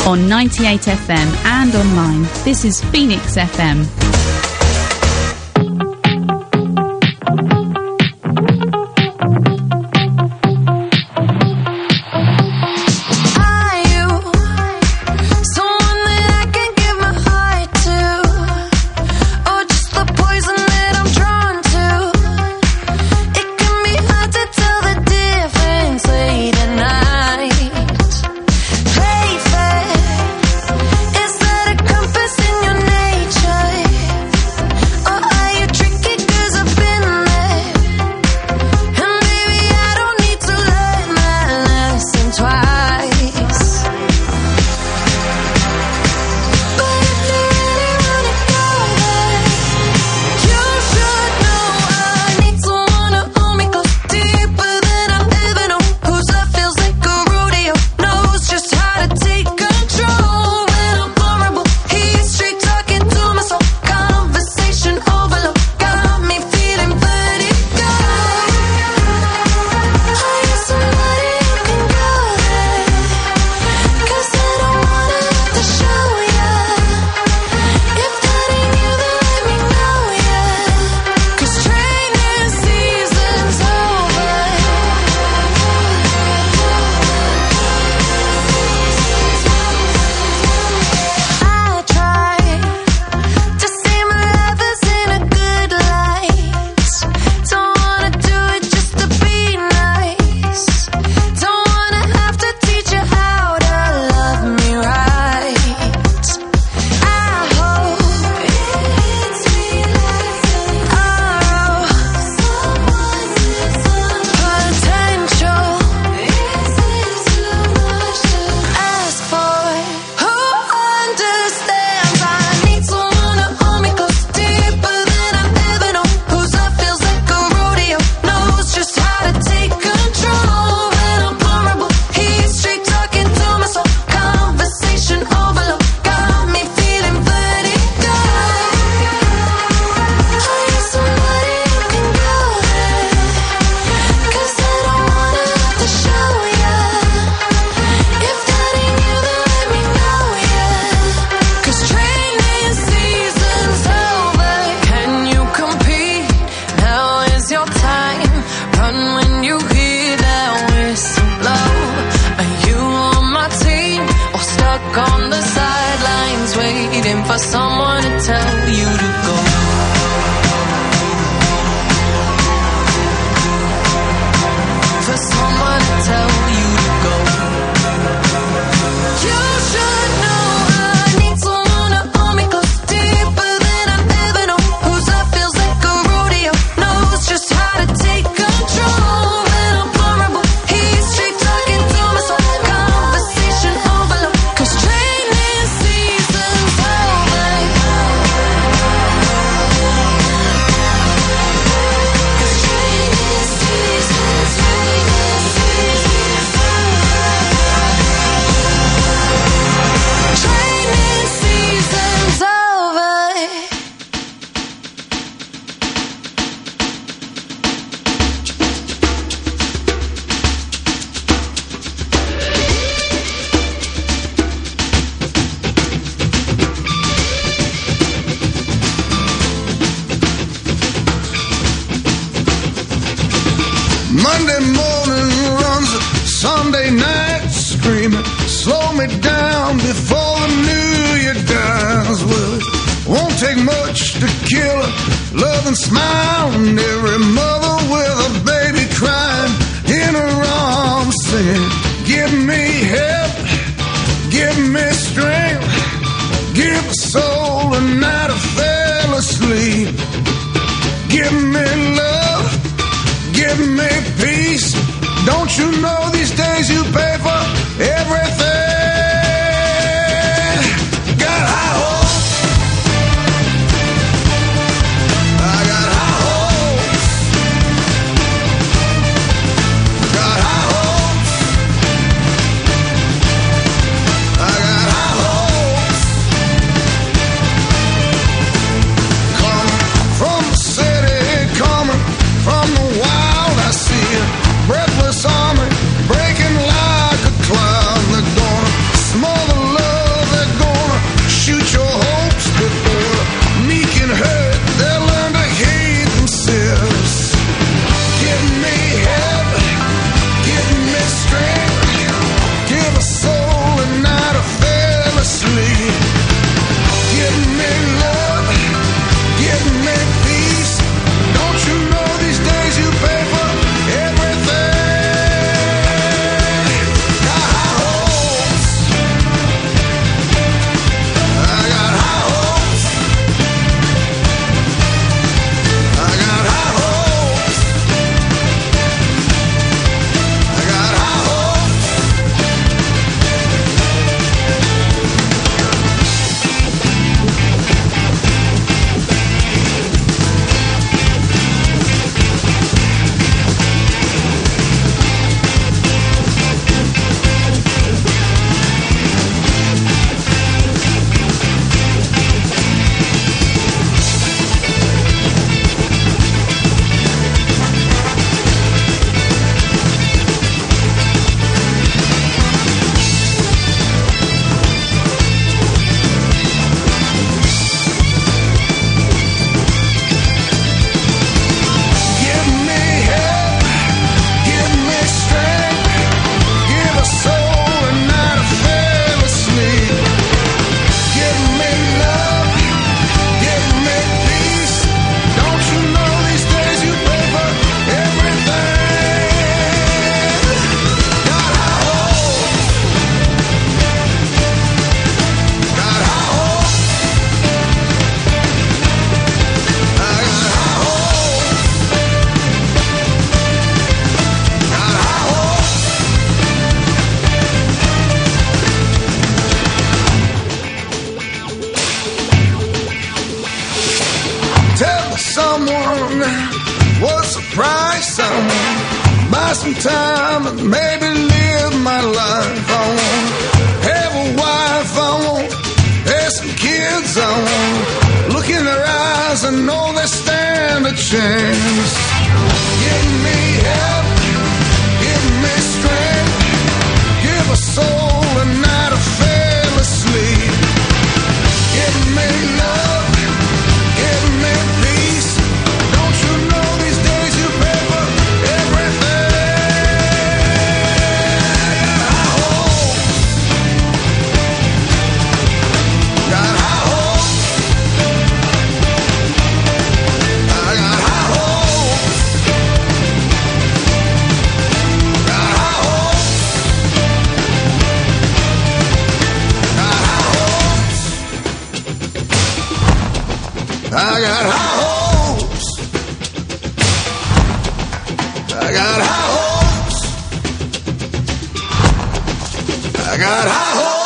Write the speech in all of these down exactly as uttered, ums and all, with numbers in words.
on ninety-eight F M and online. This is Phoenix F M. Monday morning runs, Sunday night screaming, slow me down before the new year dies. Well, it won't take much to kill a loving smile, and every mother with a baby crying in her arms singing, give me help, give me strength, give a soul a night I fell asleep, give me love, give me peace. Don't you know these days you pay for everything? Got high hopes, I got high hopes, got high hopes, I got high hopes. Coming from the city, coming from the wild, I see a breathless army breaking like a cloud. They're someone. What's the price I want? Buy some time and maybe live my life. I want have a wife, I want have some kids, I want look in their eyes and know they stand a chance. Give me help, give me strength, give a soul a night of fail asleep. Give me love, give me peace. Don't you know these days you pay for everything? I got high hopes. I got high hopes. Got high hopes. Got high hopes. I got high hopes. I got high hopes. I got high hopes.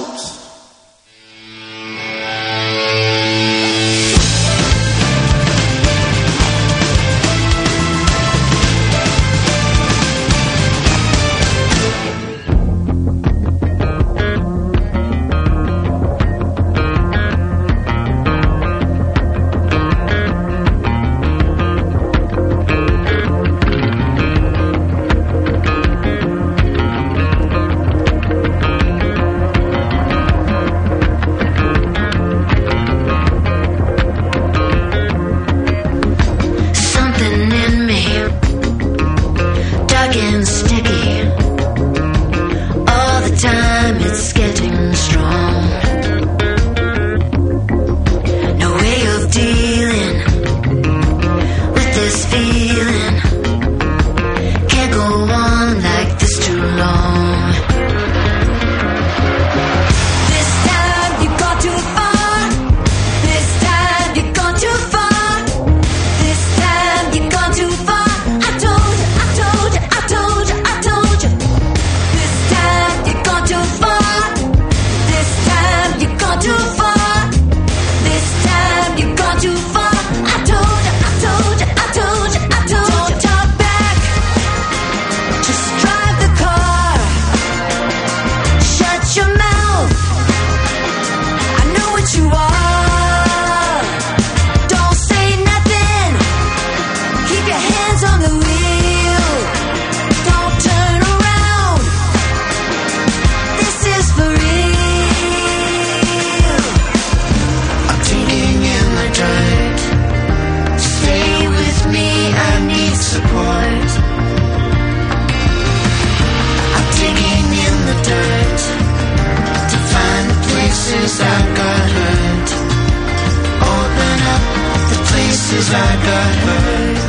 Something in me, dark and sticky. All the time it's getting strong. No way of dealing with this feeling. Can't go on like this too long. This time you've gone too far. This time you've gone too far. This time you've gone too far. I told you, I told you, I told you, I told you. This time you've gone too far. This time you've gone too far. This time you've gone too far. I told you, I told you, I told you, I told you. Don't talk back. Just drive the car. Shut your mouth. I know what you are. Don't say nothing. Keep your hands on the wheel. Don't turn around. This is for real. I'm digging in the dirt. Stay with me, I need support. I'm digging in the dirt to find the places I got hurt. Open up the places I got hurt.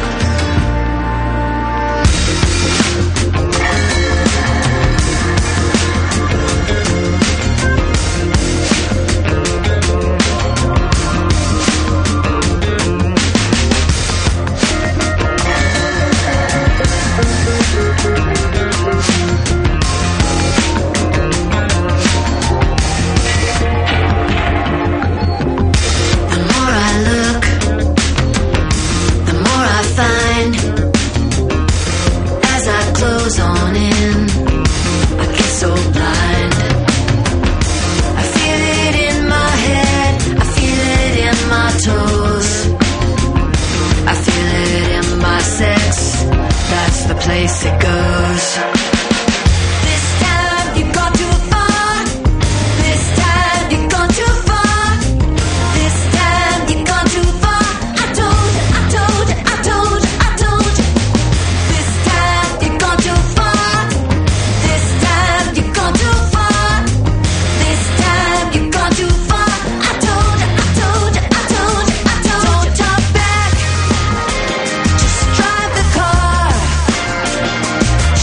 The more I look, the more I find. As I close on in, I get so blind. I feel it in my head, I feel it in my toes. I feel it in my sex, that's the place it goes. This time you've gone too far. This time you've gone too far. This time you've gone too far. I told you, I told you, I told you, I told you. This time you've gone too far. This time you've gone too far. This time you've gone too far. I told you, I told you, I told you, I told you. Don't talk back. Just drive the car.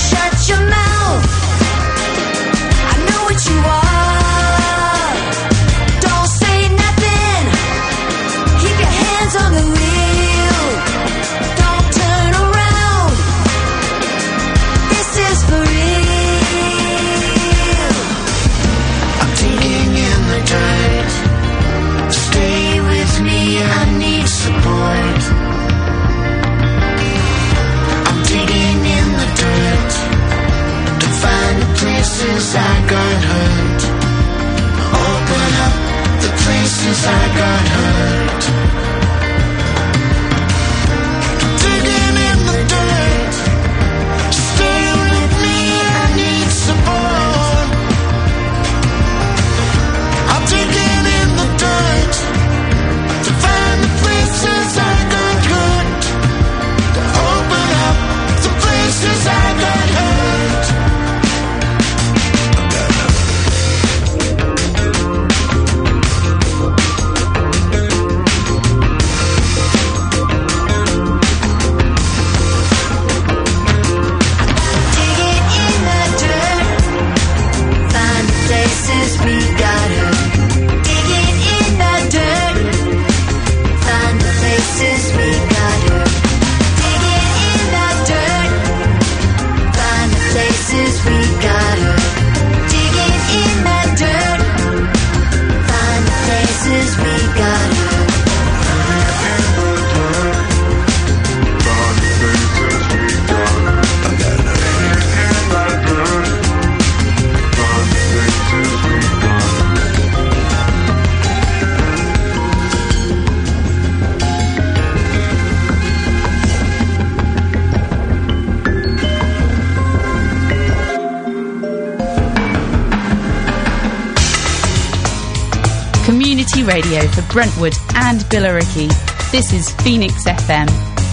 community radio for Brentwood and Billericay. This is Phoenix F M.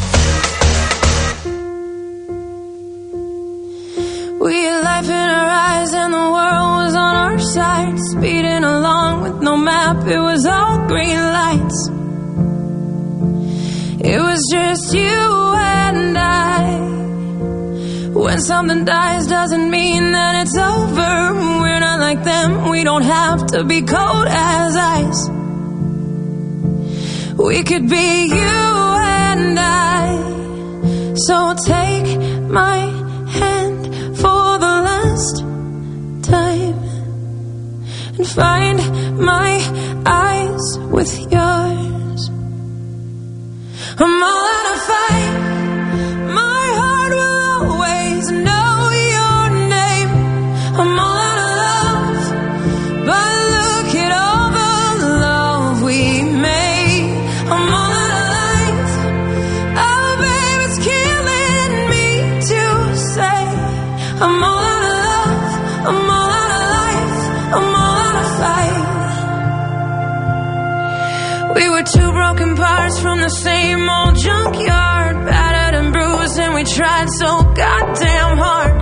We had life in our eyes and the world was on our side, speeding along with no map, it was all green lights. It was just you and I. When something dies doesn't mean that it's over. We're not like them, we don't have to be cold as ice. We could be you and I. So take my hand for the last time and find my eyes with yours. I'm all out of fight. My heart will always know your name. I'm all out of love, but look at all the love we made. I'm all out of life. Oh, babe, it's killing me to say. I'm all out of love. I'm all out of life. I'm all out of fight. We were two broken parts from the same old junkyard, battered and bruised, and we tried so goddamn hard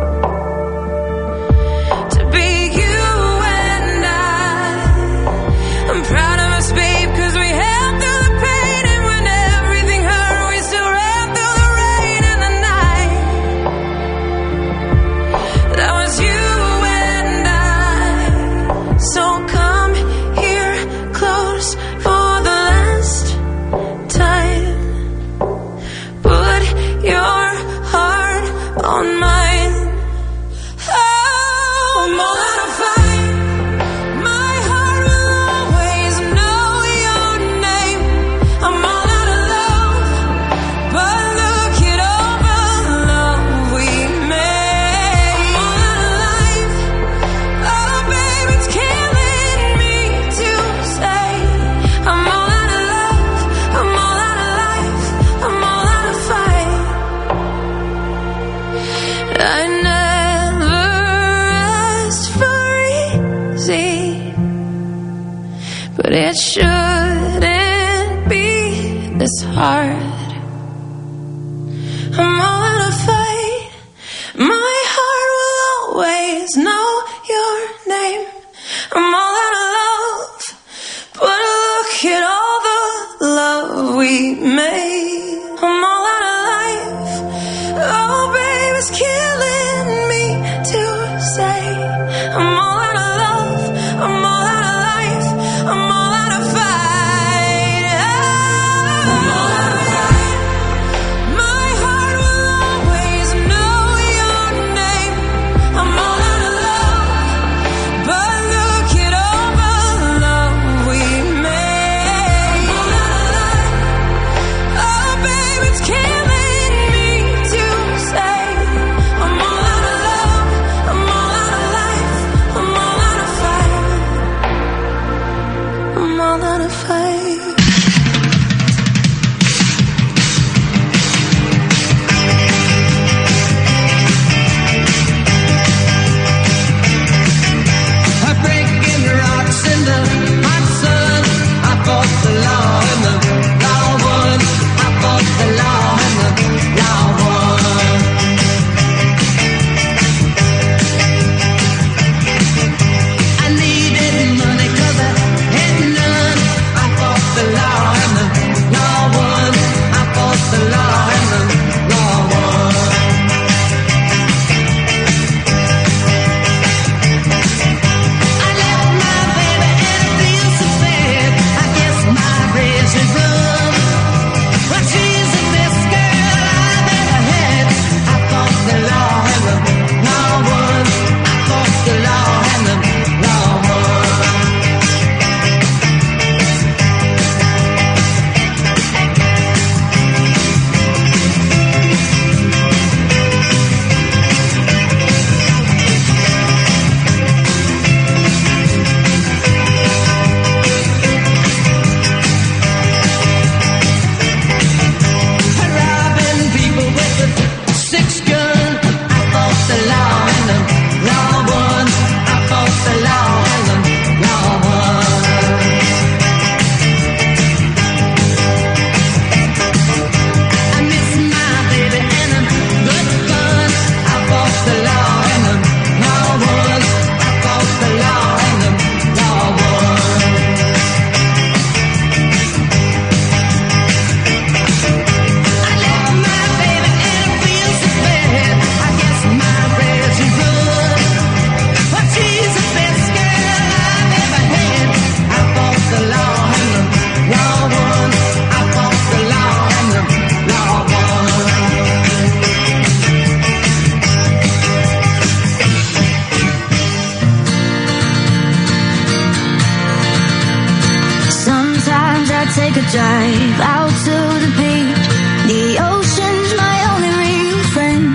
to be you and I. I'm proud of us, babe, cause we held through the pain, and when everything hurt, we still ran through the rain and the night. That was you and I. So come here close for the last time. Put your heart on mine. Oh, I'm all out of fight. My heart will always know your name. I'm all out of love, but look at all the love we made. I'm all out of life. Oh, babe, it's killing me to say. I'm all out of love. I'm all out of life. I'm all out of fight. I never asked for easy, but it shouldn't be this hard. I'm all out of fight. My heart will always know your name. I'm all out of love, but look at all the love we made. I'm all out of life. Oh, babe, it's killing me to say. I'm all out of love. I'm all out of life. I'm all out of fight. I'm all out of fight. My heart will always know your name. I'm all out of love, but look at all the love we made. I'm all out of life. drive out to the beach. The ocean's my only real friend.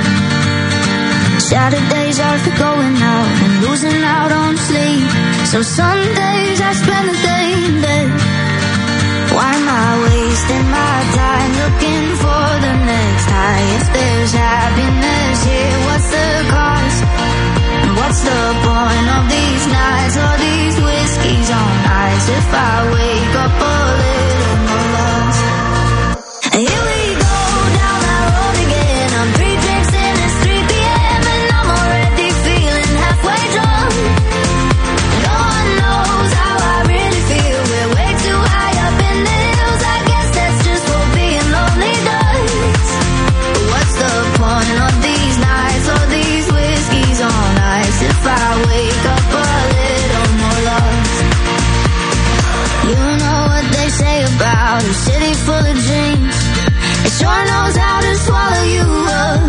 Saturdays are for going out and losing out on sleep. So Sundays I spend the day in bed. Why am I wasting my time looking for the next high? If there's happiness here, what's the cost? And what's the point of these nights or these whiskeys on ice? If I wake up a little more lost. Here we go down that road again. I'm three drinks in, it's three p.m. and I'm already feeling halfway drunk. No one knows how I really feel. We're way too high up in the hills. I guess that's just what being lonely does. But what's the point of these nights or these whiskeys on ice? If I wake up a little more lost. You know what they say about a city full of dreams. It sure knows how to swallow you up.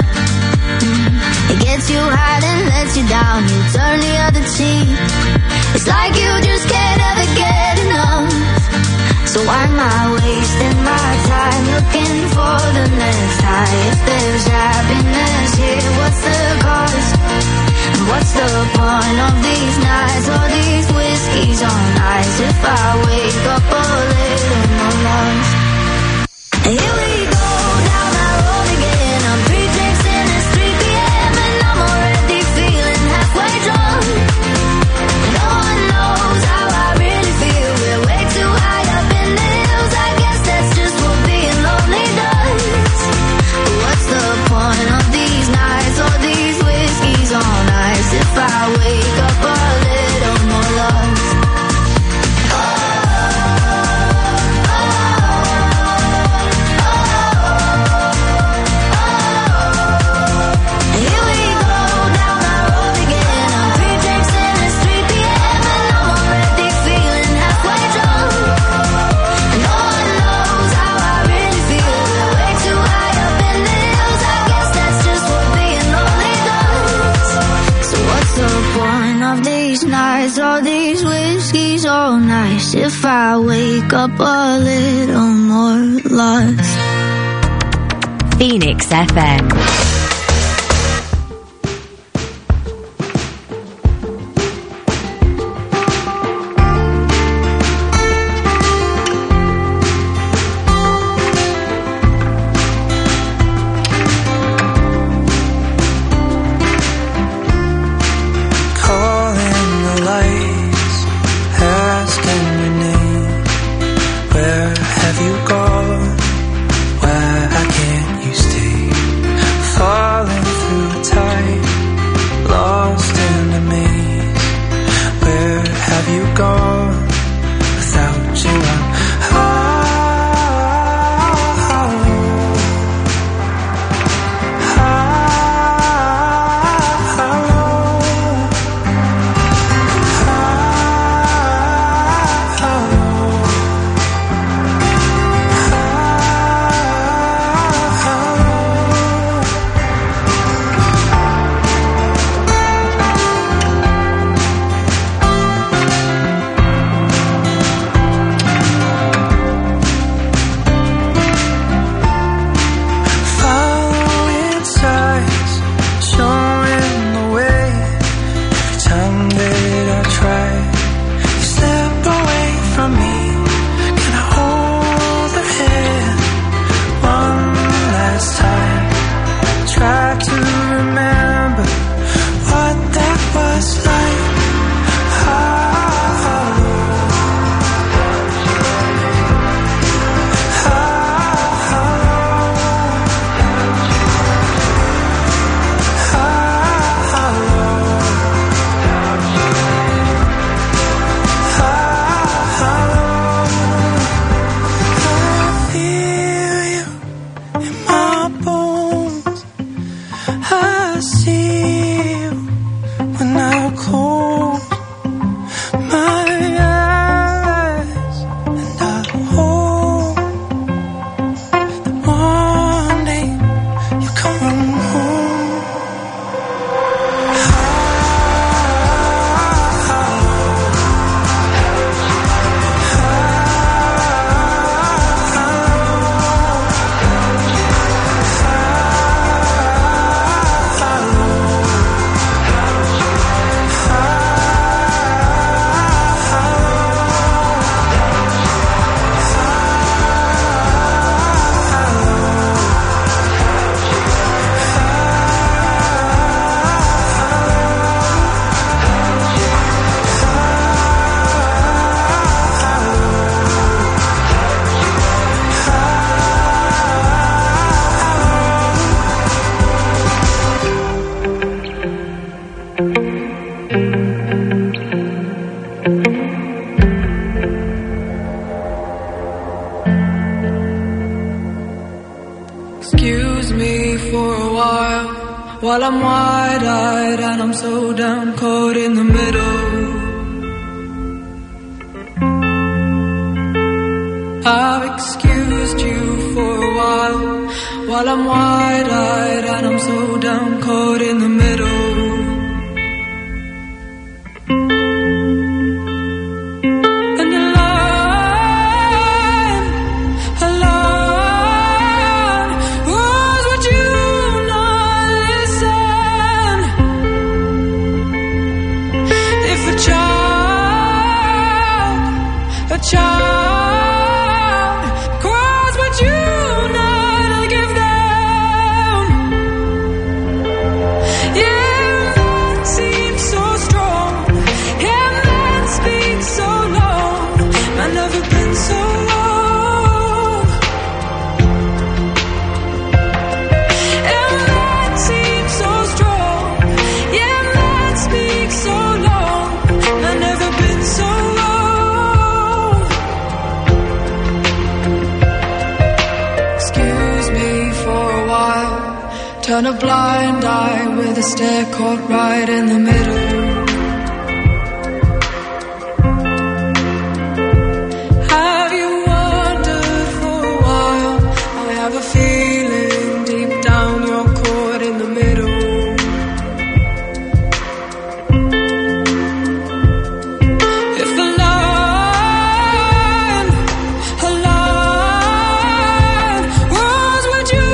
It gets you high and lets you down. You turn the other cheek. It's like you just can't ever get enough. So why am I wasting my time looking for the next high? If there's happiness here, what's the cost? And what's the point of these nights or these whiskeys on ice? If I wake up a little more lost. Here we go down that road again. I'm three drinks in, it's three p.m. and I'm already feeling halfway drunk. No one knows how I really feel. We're way too high up in the hills. I guess that's just what being lonely does. But what's the point of these nights or these whiskeys on ice? If I wake up a little more lost. All these whiskeys all nice. If I wake up a little more lost. Phoenix F M. Excuse me for a while, while I'm wide-eyed and I'm so down, caught in the middle. I've excused you for a while, while I'm wide-eyed and I'm so down, caught in the middle. And a line, a line, was would you not listen? If a child, a child turn a blind eye with a stare caught right in the middle. Have you wondered for a while? I have a feeling deep down you're caught in the middle. If a line, a line was what you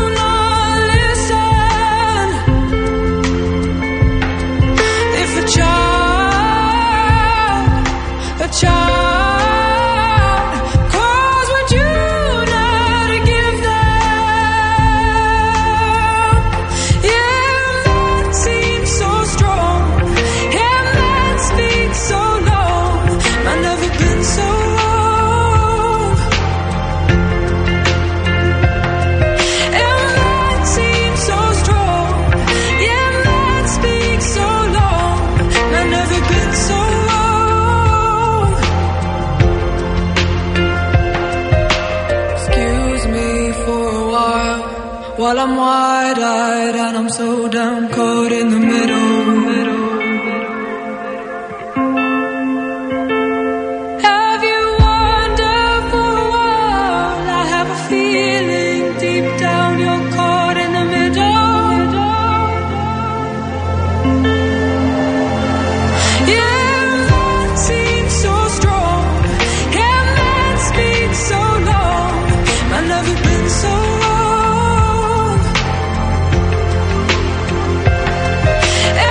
child, cause would you not give them? Yeah, that seems so strong. Yeah, that speaks so long. I've never been so wrong. Yeah, that seems so strong. Yeah, that speaks so long. I've never been so wrong. While I'm wide-eyed and I'm so down, caught in the middle, middle. Have you wondered for a while? I have a feeling deep down you're caught in the middle. Yeah, that seems so strong. Yeah, that speaks so long. I've never been so wrong.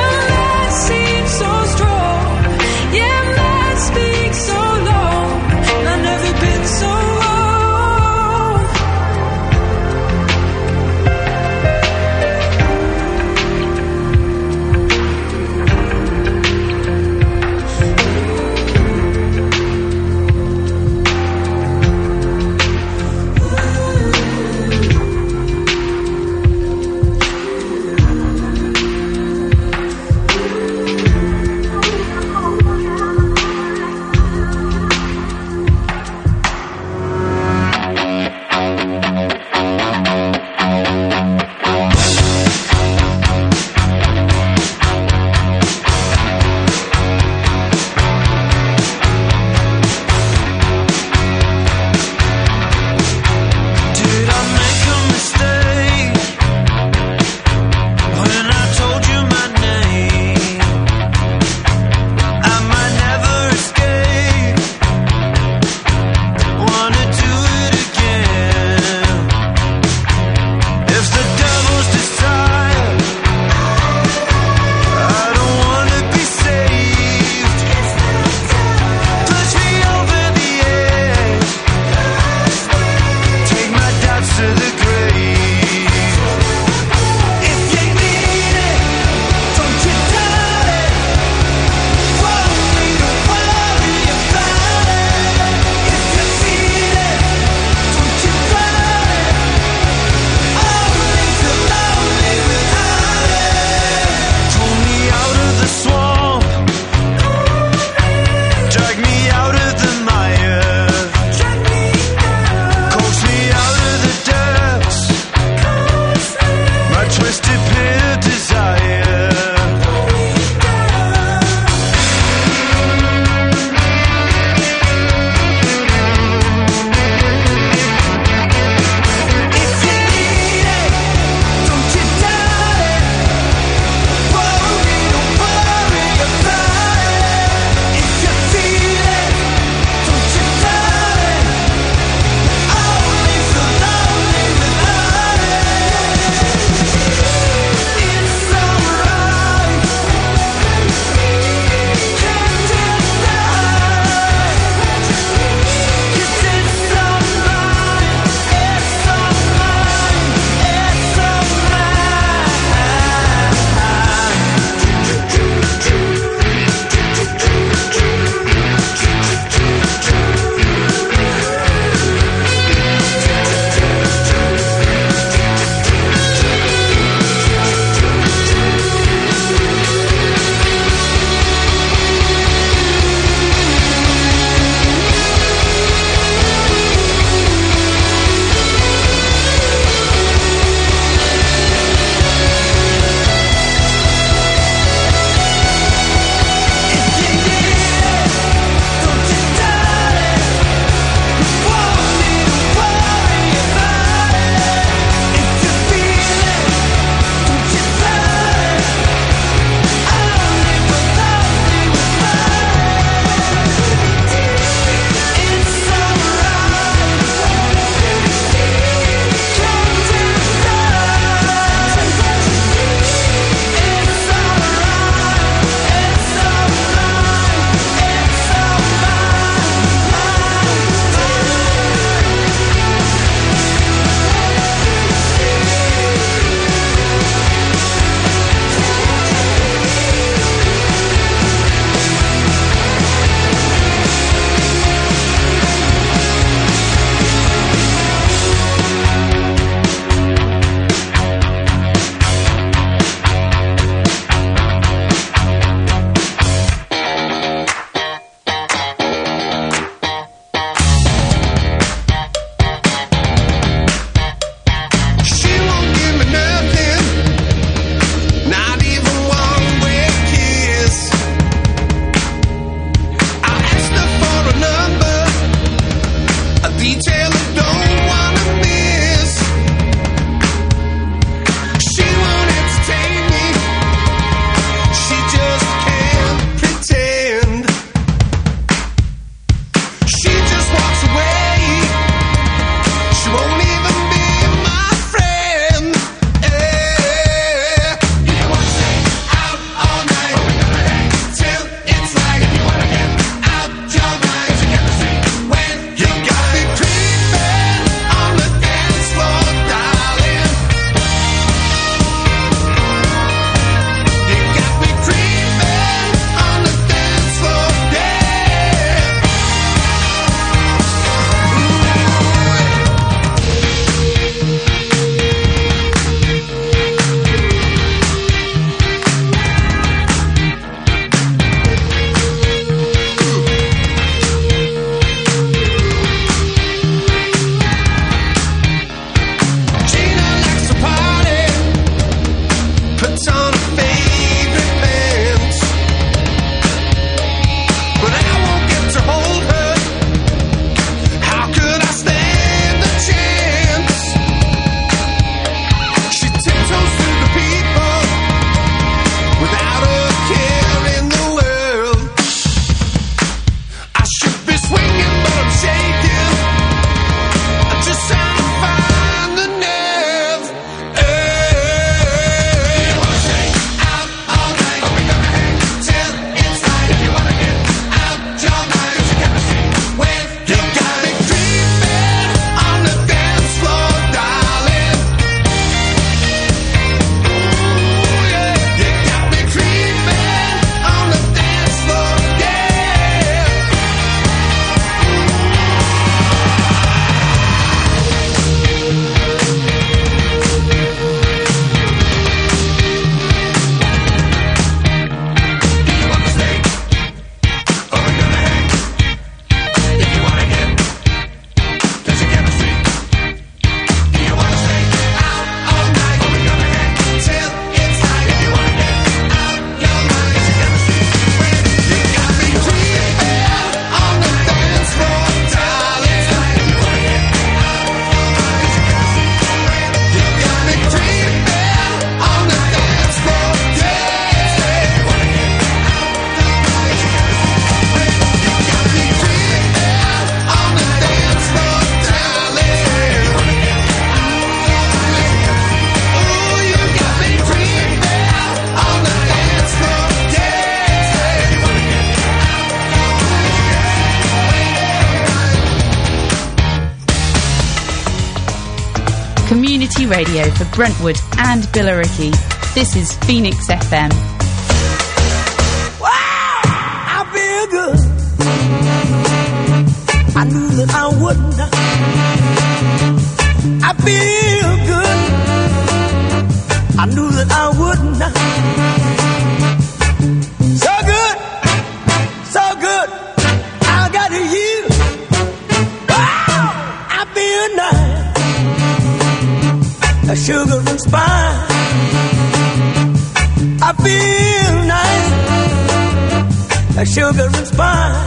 Community radio for Brentwood and Billericay. This is Phoenix F M. Wow, I feel good. I knew that I wouldn't. I feel good. I knew that I wouldn't. So good, so good. I got you. Wow, I feel nice. A sugar and spice. I feel nice. A sugar and spice.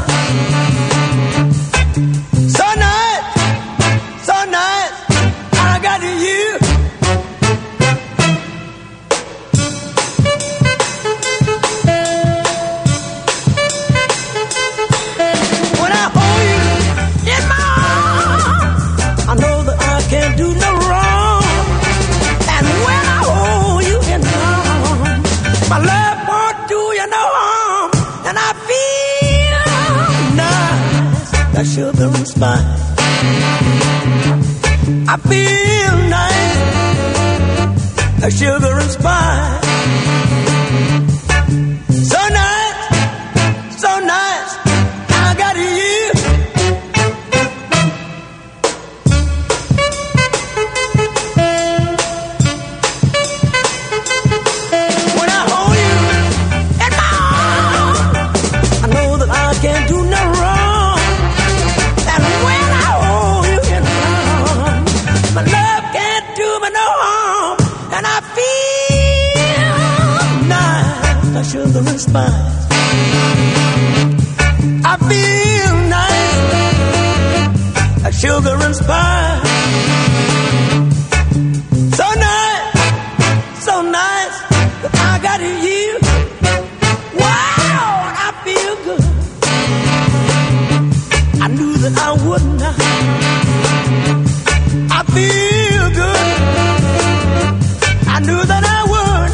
So nice, so nice. I got you. When I hold you in my arms, I know that I can't do no wrong. And when I hold you in my arms, my love won't do you no harm. And I feel nice, that sugar and spice. I feel nice, that sugar and spice. So nice, so nice, I got you. When I hold you in my arms, I know that I can't do no wrong. And when I hold you in my arms, my love can't do me no harm. And I feel nice, that sugar and spice. I feel nice, that sugar and spice. So nice, so nice, that I got you. Wow, I feel good. I knew that I wouldn't. I feel good. I knew that I would.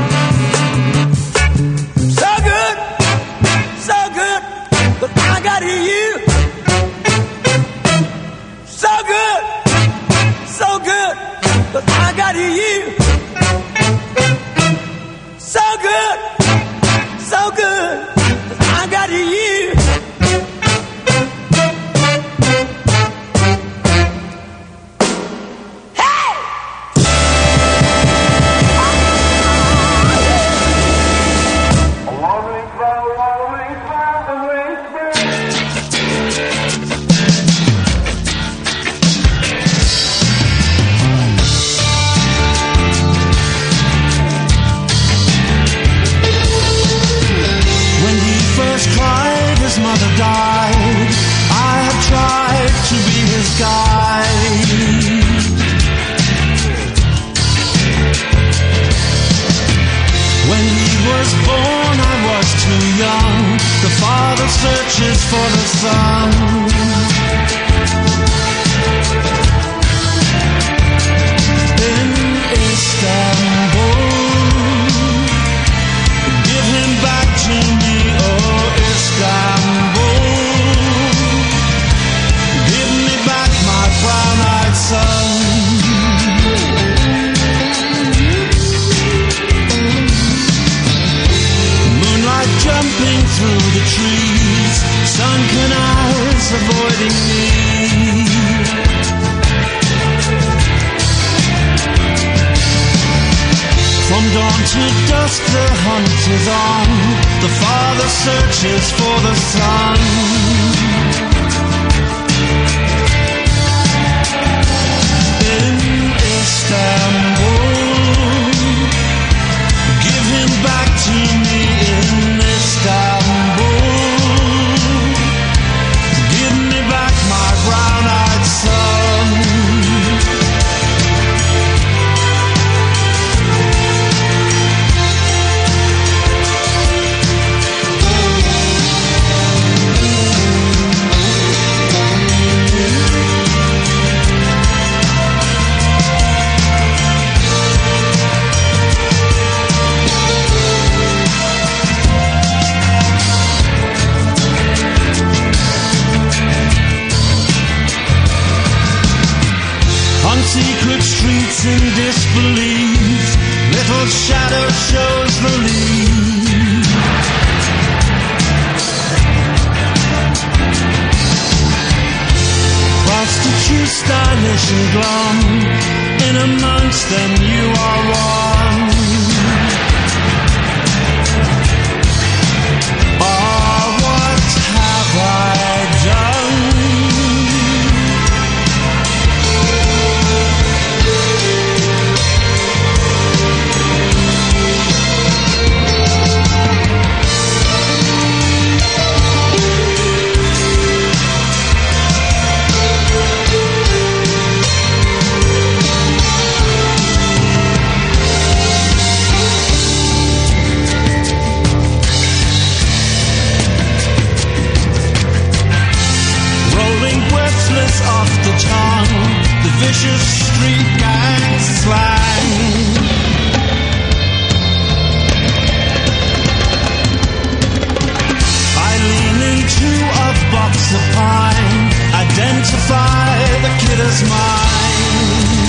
So good, so good, but I got you. So good, so good, but I got you. So good, so good, but I got you. Cried, his mother died. I have tried to be his guide. When he was born, I was too young. The father searches for the son. In Istanbul, give him back to me, oh Istanbul. Give me back my brown-eyed son. Moonlight jumping through the trees, sunken eyes avoiding me. From dawn to dusk the hunt is on. The father searches for the son. In Istanbul, give him back to me in Istanbul. Give me back my brown-eyed son. On secret streets in disbelief, little shadow shows the lead. Prostitute, stylish and glum, in amongst them you are one. Oh, what have I done? Off the tongue, the vicious street gang slang. I lean into a box of pine, identify the kid as mine.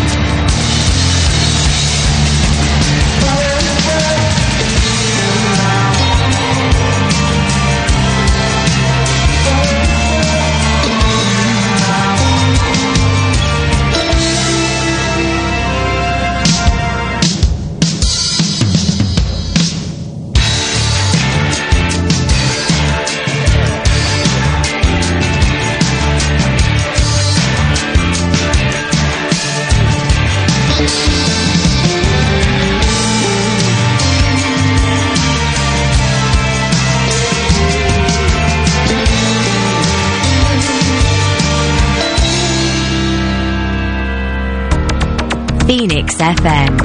Phoenix F M.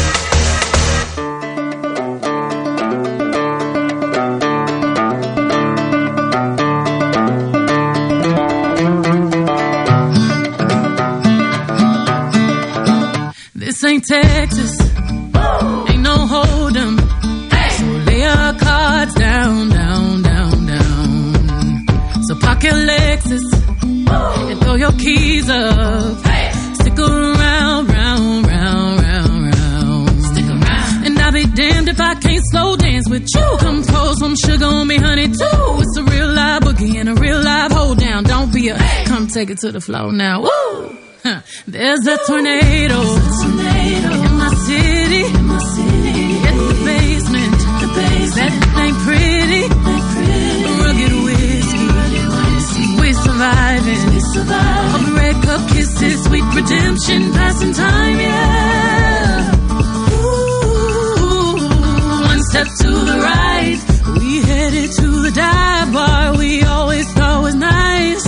This ain't Texas, ain't no hold'em. So lay your cards down, down, down, down. So park your Lexus and throw your keys up. Stick around, round, round, round, round. Stick around. And I'll be damned if I can't slow dance with you. Come pour some sugar on me, honey, too. It's a real live boogie and a real live hold down. Don't be a, come take it to the floor now. Woo! Huh. There's a tornado, tornado in my city. In my city. Hit the basement. The basement. That ain't pretty. Ain't pretty. Rugged whiskey. Rugged whiskey. We're surviving. We survive. All the red cup kisses, sweet redemption, passing time, yeah. Ooh, one step to the right, we headed to the dive bar we always thought was nice.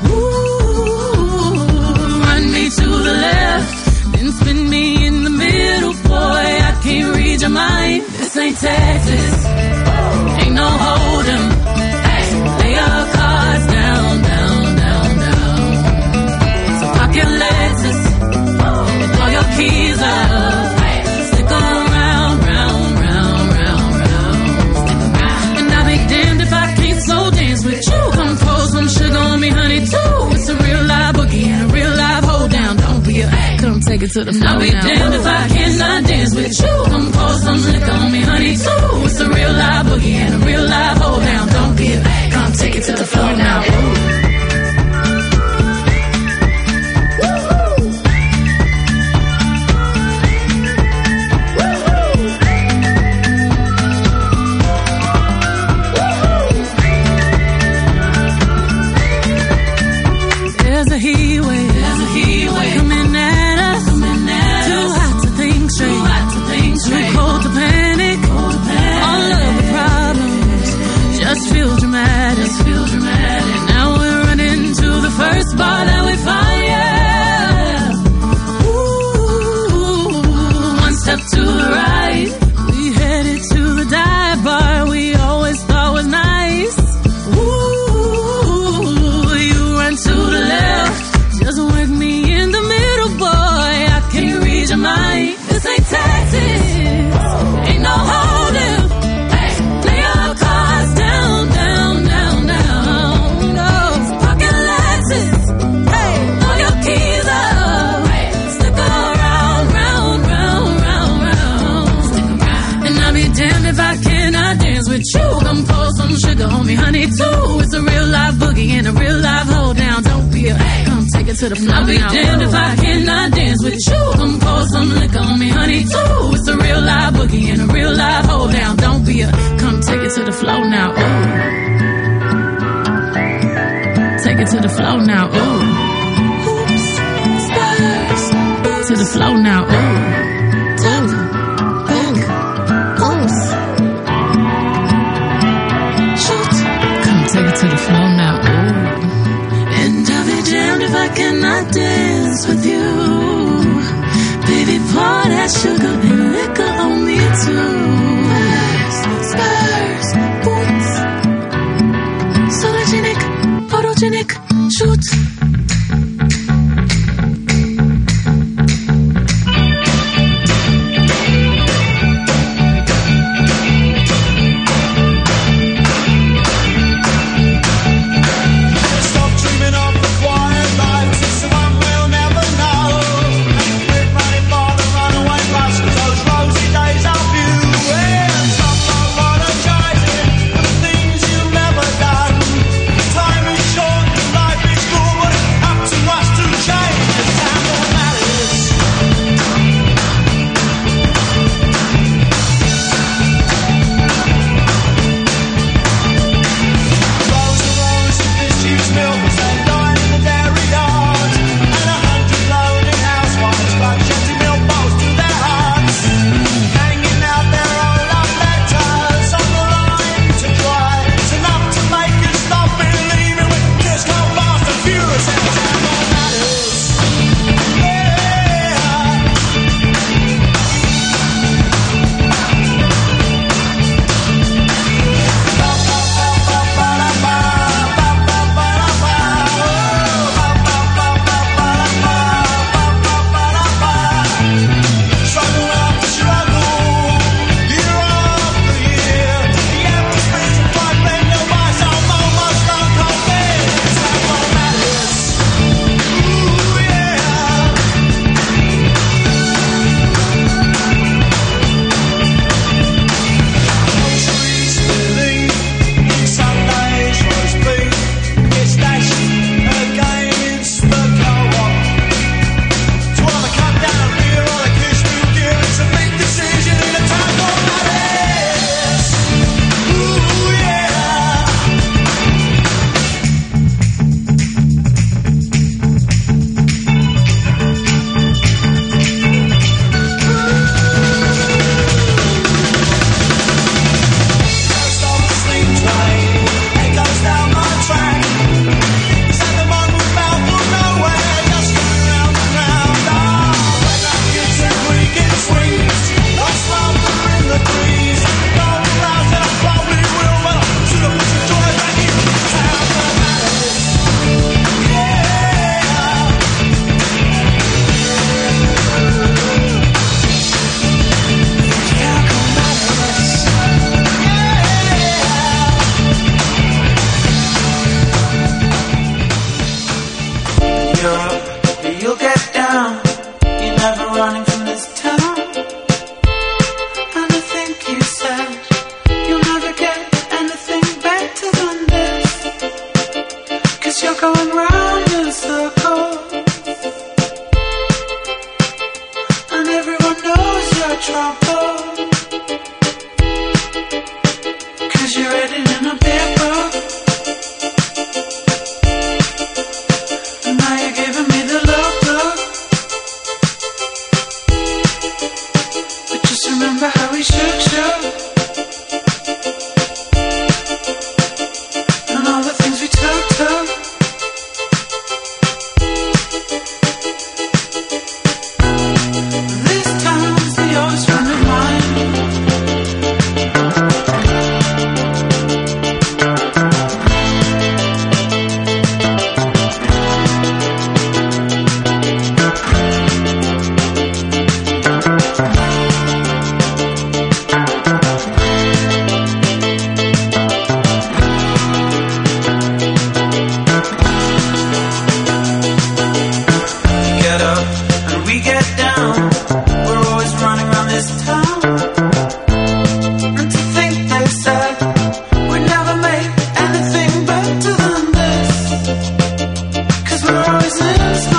To the left, then spin me in the middle, boy, I can't read your mind. This ain't Texas, ain't no hold'em. So lay your cards down, down, down, down. So park your Lexus and throw your keys up. Stick around, round, round, round, round. And I'll be damned if I can't slow dance with you. Come pour some sugar on me, honey, too. It's a real live boogie and a real live hold down. Don't be a, come take it to the floor. I'll be now. Damned if I cannot dance with you. Come pour some liquor on me, honey, too. It's a real live boogie and a real live hold down. Don't be a, come take it to the floor now. Ooh. There's a heat wave, there's a heat wave coming at us, coming at too us. Hot to think straight, too hot to think straight, too cold to panic, cold to panic. All of the problems just feel dramatic, just feel dramatic. Now we're to the floor. I'll be damned if I cannot dance with you. Come pour some liquor on me, honey, too. It's a real live boogie and a real live hold down. Don't be a, come take it to the floor now, ooh. Take it to the floor now, ooh. Oops, spurs, to the floor now, ooh. Top, back, oops. Shoot, come take it to the floor now, ooh. And I'll be damned if I cannot dance with you. Baby, pour that sugar and liquor on me too. Spurs, boots, photogenic, photogenic, shoot. We're always in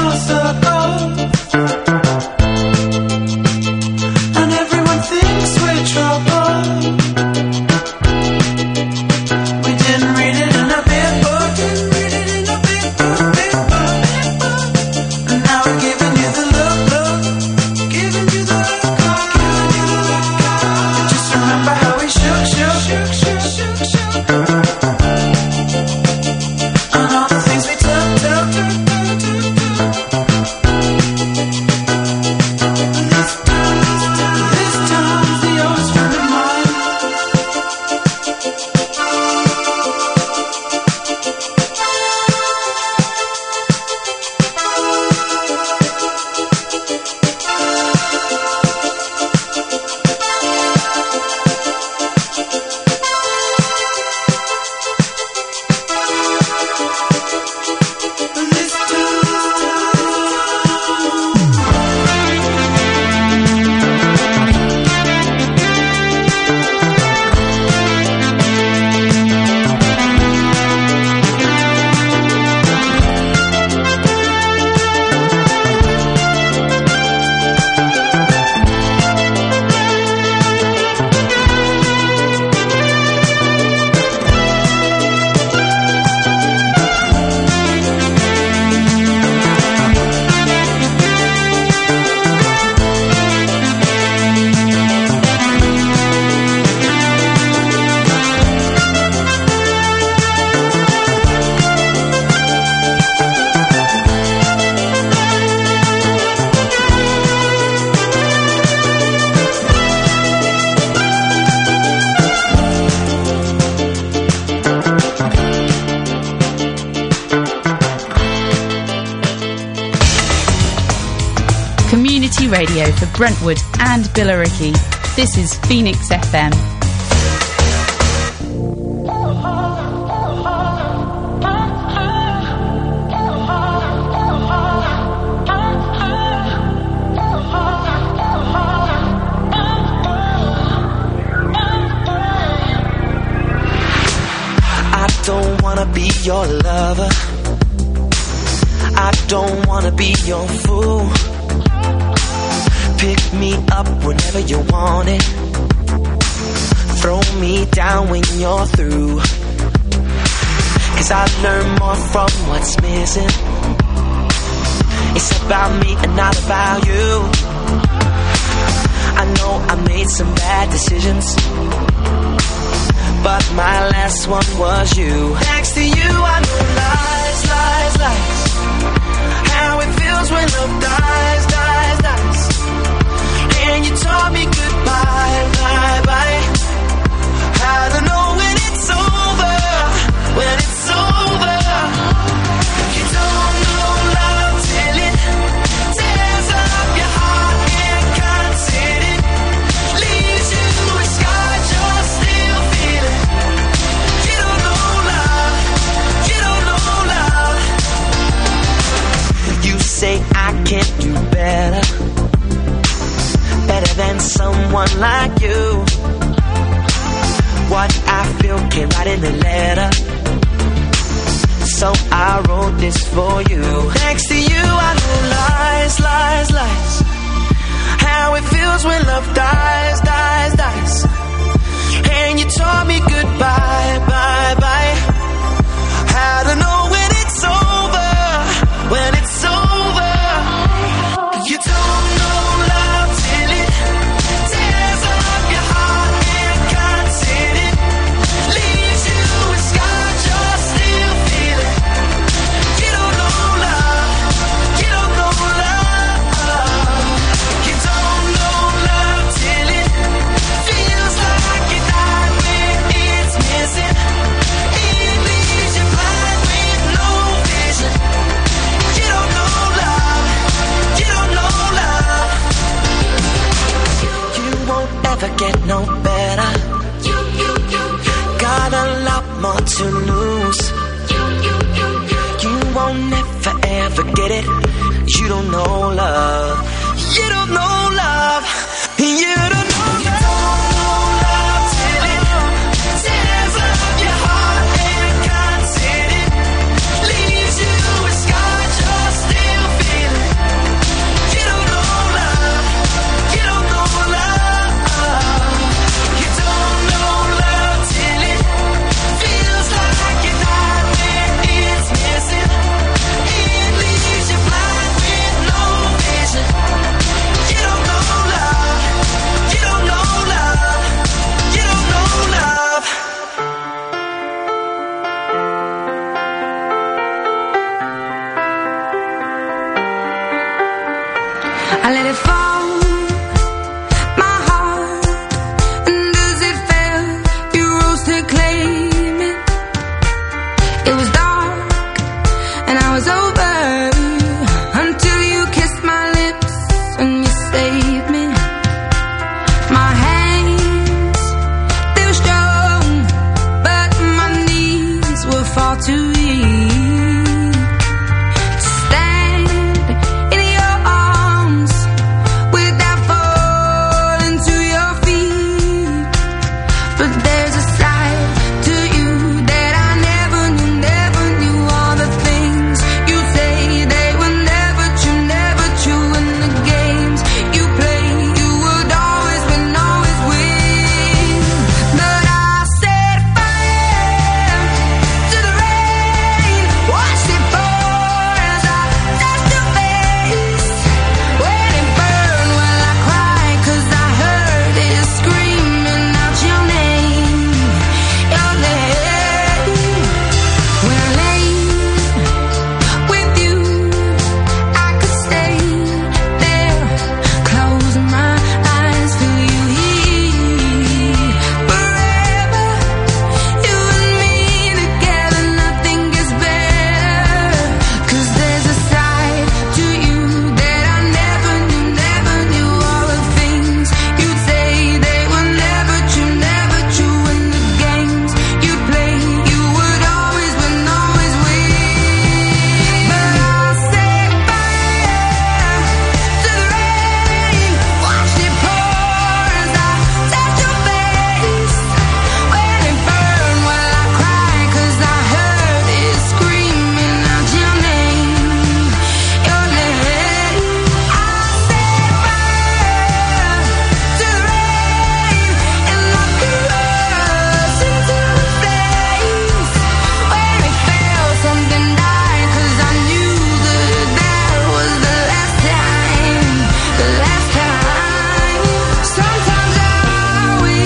Community radio for Brentwood and Billericay. This is Phoenix F M. I don't wanna be your lover. I don't wanna be your fool. Pick me up whenever you want it. Throw me down when you're through. Cause I learn more from what's missing. It's about me and not about you. I know I made some bad decisions, but my last one was you. Next to you I know lies, lies, lies. How it feels when love dies, dies, dies. And you taught me goodbye, bye, bye. How to know when it's over, when it's over. You don't know love till it tears up your heart and can't sit it. Leaves you with scars you're still feeling. You don't know love, you don't know love. You say I can't do better, better than someone like you. What I feel can't write in a letter, so I wrote this for you. Next to you I know lies, lies, lies. How it feels when love dies, dies, dies. And you taught me goodbye, bye, bye. How to know when it's over, when it's over. You don't know love till it tears up your heart and can't sit it. Leaves you with scars you're still feeling. You don't know love, you don't know love. You don't know love till it feels like you died when it's missing. It leaves you blind with no vision. You don't know love, you don't know love. You won't ever get no better. Got a lot more to lose. You won't never ever get it. You don't know love. You don't know love. You don't know love. You don't know love till it tears up your heart and can't sit it. Leaves you with scars you're still feeling. You don't know love. You don't know love. You don't know love till it feels like you died when it's missing. It leaves you blind with no vision. You don't know love. You don't know love. You don't know love. I let it fall.